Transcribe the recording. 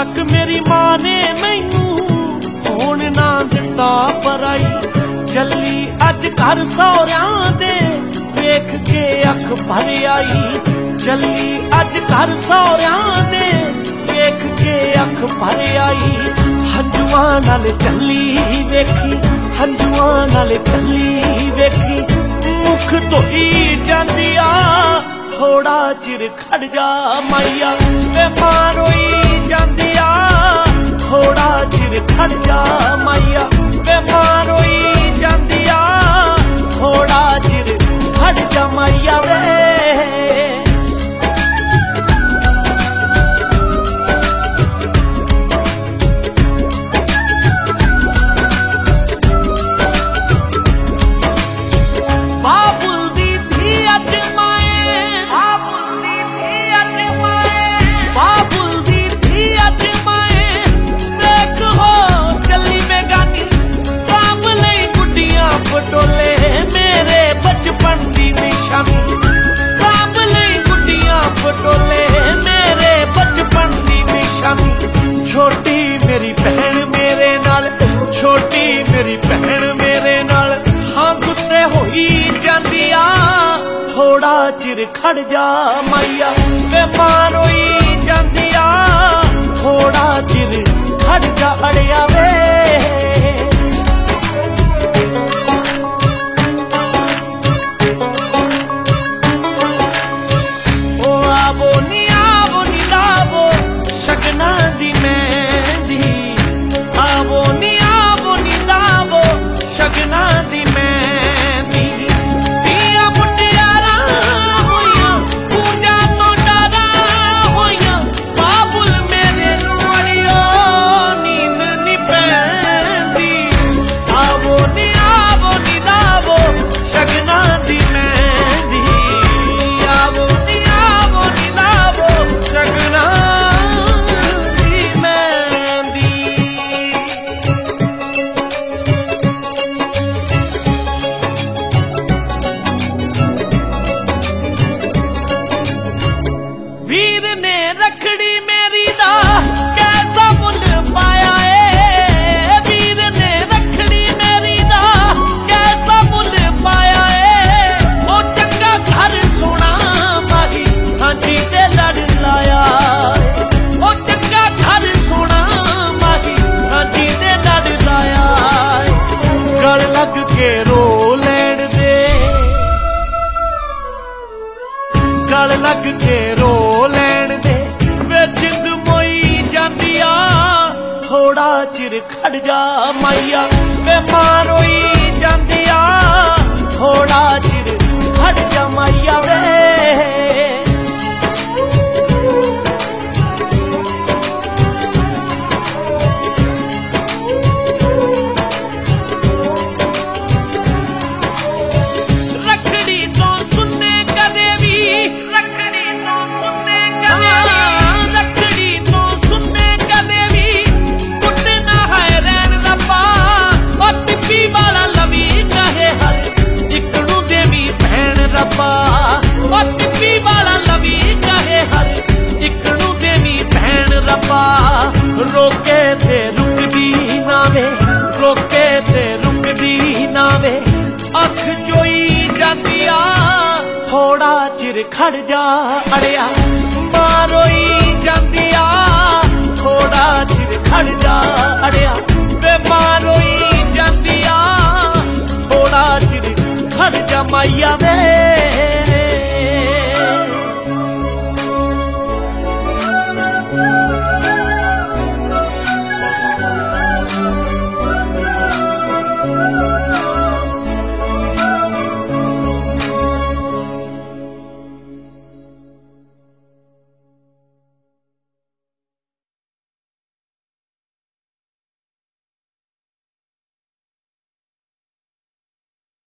तक मेरी मां ने मैनू होण ना दिता पराई। चली अज घर सौहरियां दे वेख के अख भर आई। चली अज घर सौहरियां दे वेख के अख भर आई। हंजुआं नाल चली वेखी, हंजुआं नाल चली वेखी, मुख धोई जांदी आ। थोड़ा चिर खड़ जा माइया वे मां रोई जांदी आ। थोड़ा चिर खड़ जा माइया वे मां रोई जांदी आ। थोड़ा चिर खड़ जा माइया वे। छोटी मेरी बहन मेरे नाल, छोटी मेरी बहन मेरे नाल, हाँ गुस्से होई जांदी आ। थोड़ा चिर खड़ जा माइया वे मां रोई जांदी आ। थोड़ा चिर खड़ जा अड़िया वे। ओ आवो नी लावो शगना दी मेहंदी। आवो नी लावो शगना दी मेहंदी। दिया मुटियारा होइयां पूजा तो डरा होइयां। बाबुल मेरे नूं अड़ियो नींद नी पैंदी। आवो नी लावो शगना दी मेहंदी। आवो नी लावो शगना वीर ने रखड़ी मेरी दा कैसा मुल पाया है। वीर ने रखड़ी मेरी दा कैसा मुल पाया है। ओ चंगा घर सोना माही हांजी ते लड़ लाया। ओ चंगा घर सोना माही हांजी ते लड़ लाया। गल लग के रो लैण दे, गल लग के रो लैण दे वे जिंद मोई जांदी आ। थोड़ा चिर खड़ जा माइया वे मां रोई जांदी आ। थोड़ा चिर खड़ जा माइया वे। रखड़ी तो सुनने कदे भी, रखड़ी तो सुनने कदे भी टुटना है रैन रब्बा। और टिप्पी वाला लवी कहे हर इकनू देवी भैन रब्बा। और टिप्पी वाला लवी कहे हर इकनू देवी भैन रब्बा। रोके थे रुकदी ना वे, रोके थे रुकदी ना वे, अख जोई जांदी आ। थोड़ा चिर खड़ जा अड़िया मां रोई जांदी आ। थोड़ा चिर खड़ जा अड़िया वे मां रोई जांदी आ। थोड़ा चिर खड़ जा माइया वे।